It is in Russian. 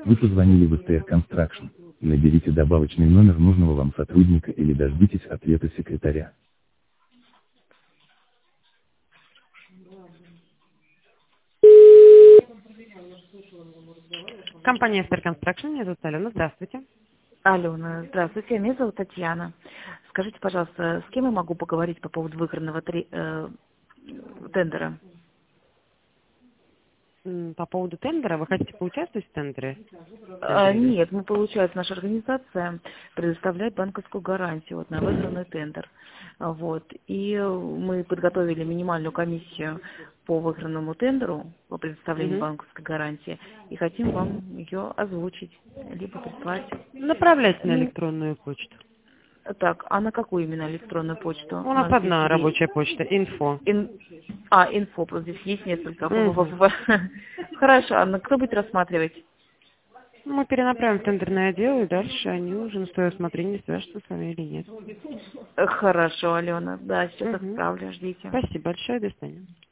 Вы позвонили в СТР Construction. Наберите добавочный номер нужного вам сотрудника или дождитесь ответа секретаря. Компания Star Construction, меня зовут Алена, здравствуйте. Алена, здравствуйте, меня зовут Татьяна. Скажите, пожалуйста, с кем я могу поговорить по поводу выигранного тендера? По поводу тендера, вы хотите поучаствовать в тендере? Нет, получается, наша организация предоставляет банковскую гарантию на выигранный тендер. Вот. И мы подготовили минимальную комиссию по выигранному тендеру, по предоставлению банковской гарантии, и хотим вам ее озвучить, либо прислать. Направляйте на электронную почту. Так, а на какую именно электронную почту? У нас одна рабочая почта, инфо. Инфо, просто здесь есть несколько. Хорошо, а кто будет рассматривать? Мы перенаправим в тендерный отдел, и дальше они уже на свое усмотрение свяжутся с вами или нет. Хорошо, Алена, да, сейчас отправлю, ждите. Спасибо большое, до свидания.